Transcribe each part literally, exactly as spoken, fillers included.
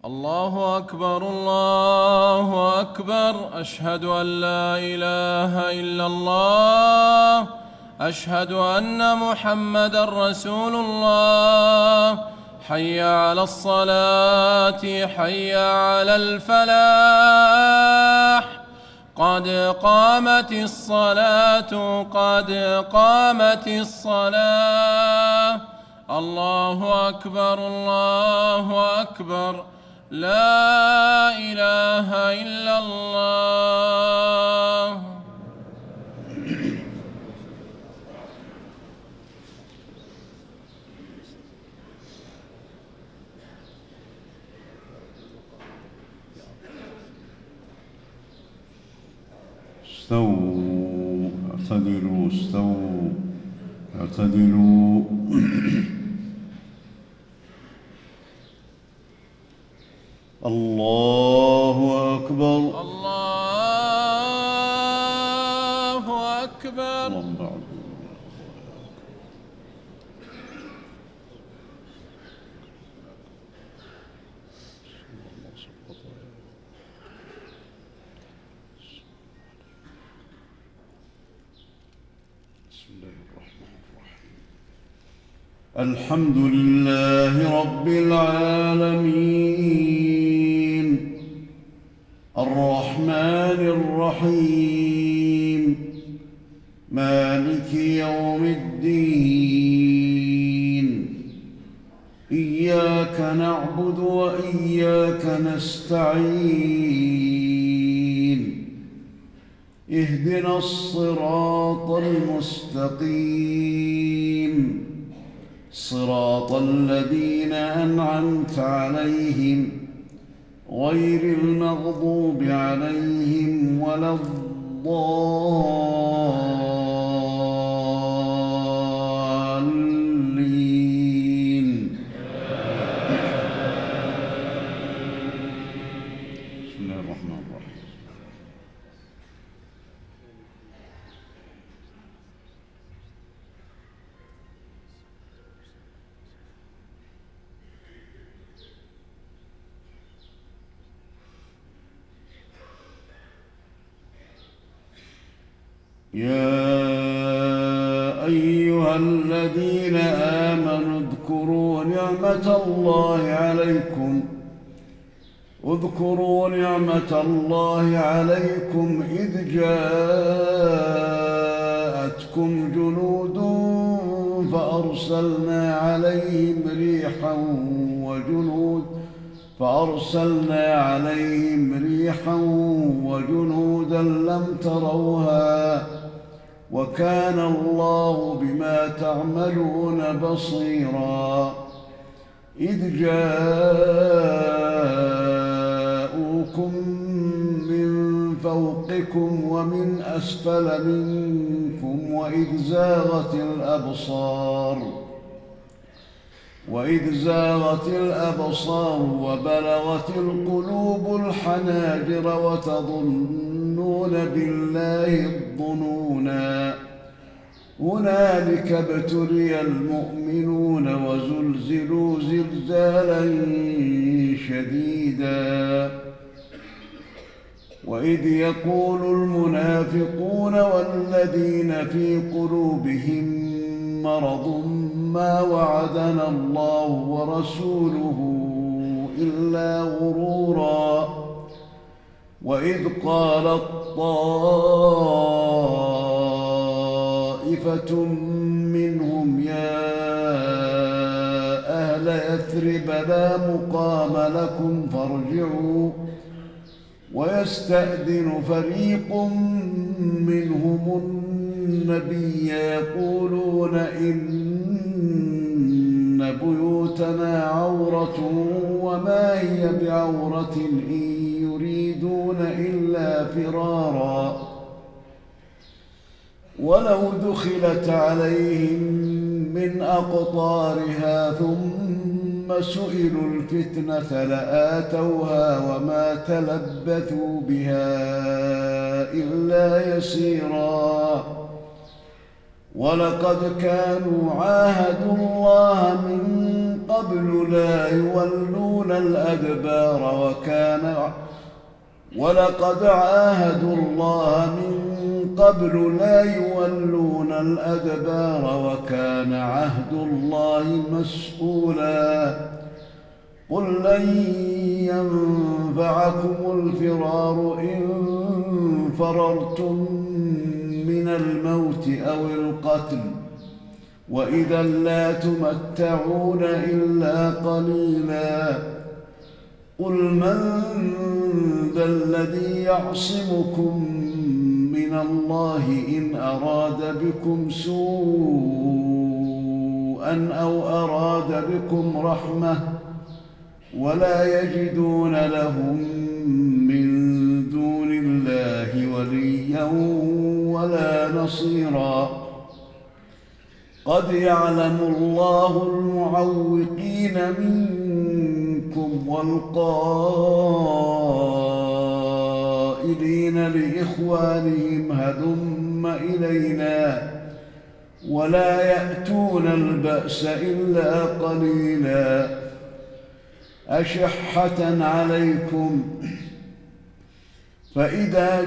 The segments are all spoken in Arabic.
الله أكبر الله أكبر. أشهد أن لا إله إلا الله. أشهد أن محمدًا رسول الله. حي على الصلاة حي على الفلاح. قد قامت الصلاة قد قامت الصلاة. الله أكبر الله أكبر. لا إله إلا الله. استووا اعتدلوا استووا اعتدلوا. الله أكبر الله أكبر. اللهم بعد. الحمد لله رب العالمين الرحمن الرحيم مالك يوم الدين. إياك نعبد وإياك نستعين. اهدنا الصراط المستقيم صراط الذين أنعمت عليهم غير المغضوب عليهم ولا الضالين. بسم الله الرحمن الرحيم. يا أيها الذين آمنوا اذكروا نعمة الله عليكم اذكروا نعمة الله عليكم إذ جاءتكم جنود فأرسلنا عليهم ريحا وجنود فأرسلنا عليهم ريحا وجنودا لم تروها وكان الله بما تعملون بصيرا. إذ جاءوكم من فوقكم ومن أسفل منكم وإذ زاغت الأبصار وإذ زاغت الأبصار وبلغت القلوب الحناجر وتظنون بالله الظنونا. هنالك ابتلي المؤمنون وزلزلوا زلزالا شديدا. وإذ يقول المنافقون والذين في قلوبهم مرض ما وعدنا الله ورسوله إلا غرورا. وإذ قالت طائفة منهم يا أهل يثرب لا مقام لكم فارجعوا. ويستأذن فريق منهم النبي يقولون إن بيوتنا عورة وما هي بعورة إن يريدون إلا فرارا. ولو دخلت عليهم من أقطارها ثم سئلوا الفتنة لآتوها وما تلبثوا بها إلا يسيرا. ولقد كانوا عاهدوا الله من قبل لا يولون يولون الأدبار وكان ولقد عاهدوا الله من قبل لا يولون الأدبار وكان عهد الله مسؤولا قل لن ينفعكم الفرار إن فررتم من الموت أو القتل وإذا لا تمتعون إلا قليلا قل من ذا الذي يعصمكم من الله إن أراد بكم سوءا أو أراد بكم رحمة ولا يجدون لهم من دون الله وليا ولا نصيرا قد يعلم الله المعوقين منكم والقائلين لإخوانهم هلم إلينا ولا يأتون البأس إلا قليلا أشحة عليكم فإذا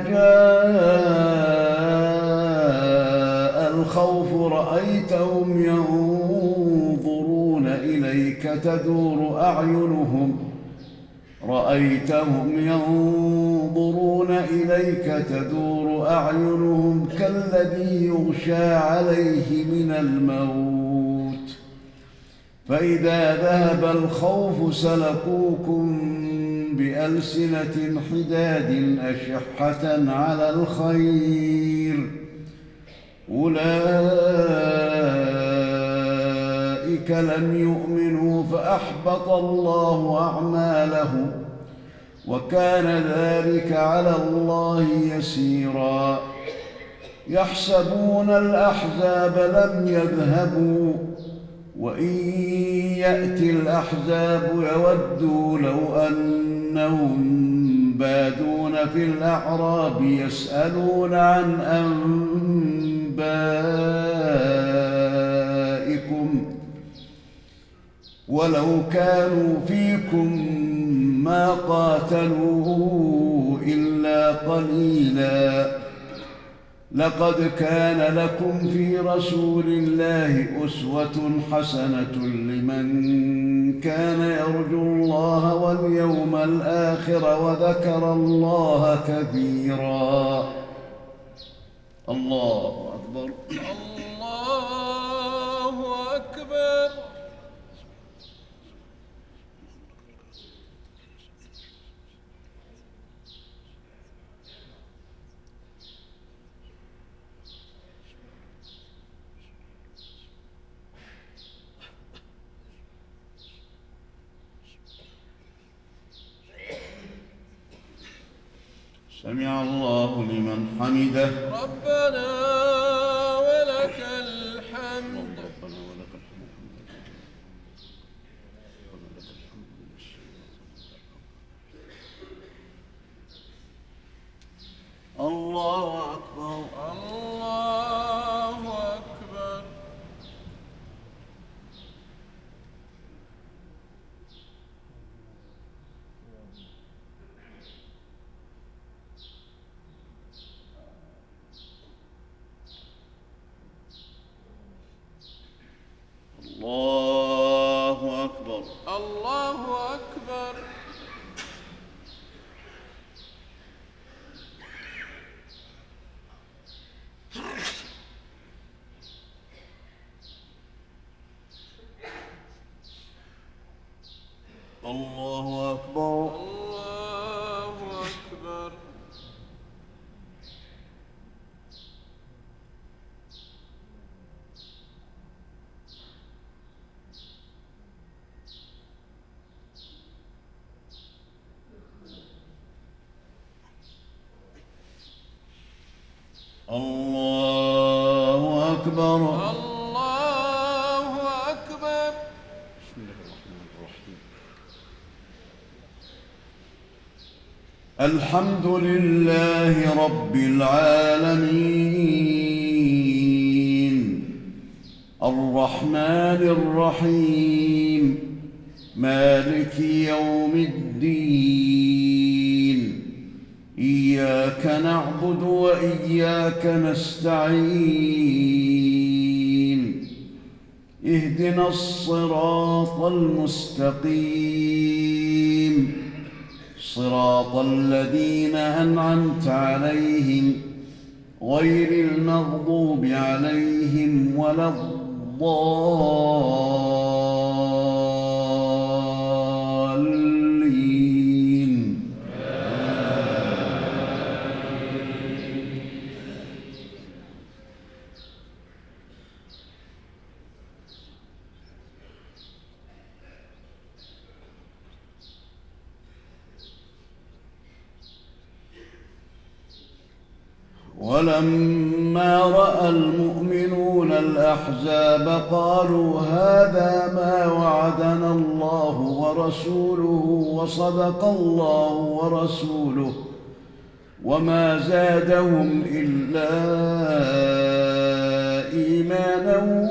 جاء الخوف رأيتهم ينظرون إليك تدور أعينهم رأيتهم ينظرون إليك تدور أعينهم كالذي يغشى عليه من الموت فإذا ذهب الخوف سلقوكم بألسنة حداد أشحة على الخير أولئك لم يؤمنوا فأحبط الله أعمالهم وكان ذلك على الله يسيرا يحسبون الأحزاب لم يذهبوا وإن يأتي الأحزاب يودوا لو أنهم بادون في الأعراب يسألون عن أنبائكم ولو كانوا فيكم ما قاتلوا إلا قليلا لقد كان لكم في رسول الله أسوة حسنة لمن كان يرجو الله واليوم الآخر وذكر الله كثيرا الله أكبر الله أكبر سمع الله لمن حمده ربنا ولك الحمد ربنا ولك الحمد الله أكبر الله أكبر الله أكبر الله أكبر الله أكبر الله أكبر الله أكبر الله أكبر بسم الله الرحمن الرحيم الحمد لله رب العالمين الرحمن الرحيم مالك يوم الدين إياك نعبد وإياك نستعين اهدنا الصراط المستقيم صراط الذين أنعمت عليهم غير المغضوب عليهم ولا الضالين. ولما رأى المؤمنون الأحزاب قالوا هذا ما وعدنا الله ورسوله وصدق الله ورسوله وما زادهم إلا إيمانا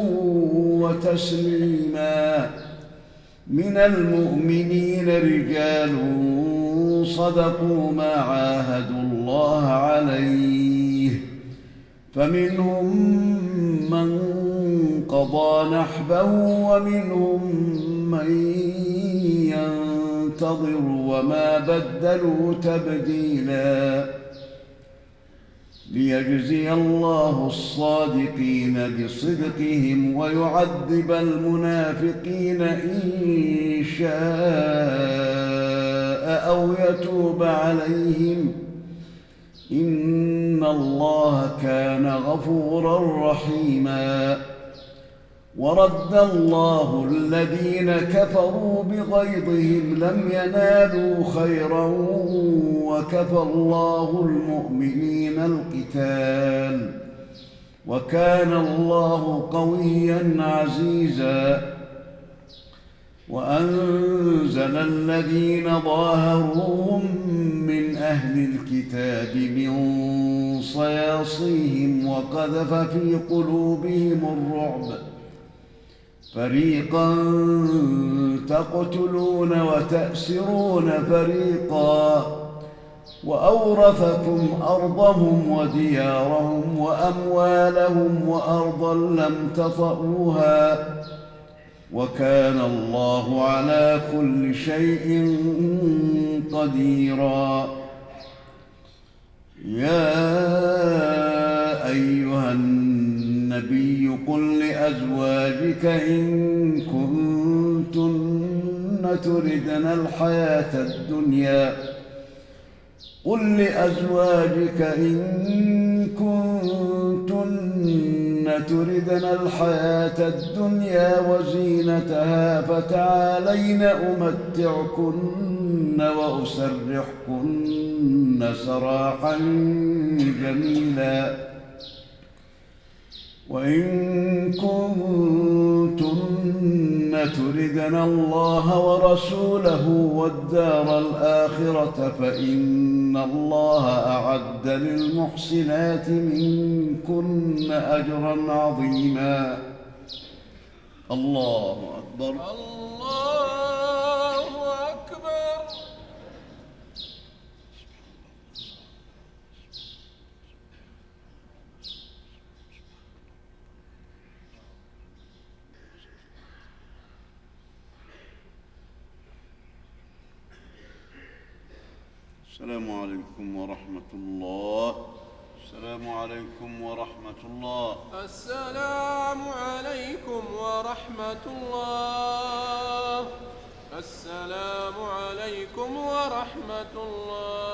وتسليما. من المؤمنين رجال صدقوا ما عاهدوا الله عليه فمنهم من قضى نحبه ومنهم من ينتظر وما بدلوا تبديلا ليجزي الله الصادقين بصدقهم ويعذب المنافقين إن شاء أو يتوب عليهم إن الله كان غفورا رحيما. ورد الله الذين كفروا بغيظهم لم ينالوا خيرا وكفى الله المؤمنين القتال وكان الله قويا عزيزا. وأنزل الذين ظاهروهم من أهل الكتاب من صياصيهم وقذف في قلوبهم الرعب فريقا تقتلون وتأسرون فريقا وأورثكم أرضهم وديارهم وأموالهم وأرضا لم تطئوها وكان الله على كل شيء قديرا. يا أيها النبي قل لأزواجك إن كنتن تردن الحياة الدنيا قل لأزواجك إن كنتن تردن الحياة الدنيا وزينتها فتعالين أمتعكن وأسرحكن سراحا جميلا. وإن كنتن تردن الله ورسوله والدار الآخرة فإن الله أعد للمحسنات منكن أجرا عظيما. الله أكبر. الله أكبر. السلام عليكم ورحمة الله. السلام عليكم ورحمة الله. السلام عليكم ورحمة الله. السلام عليكم ورحمة الله.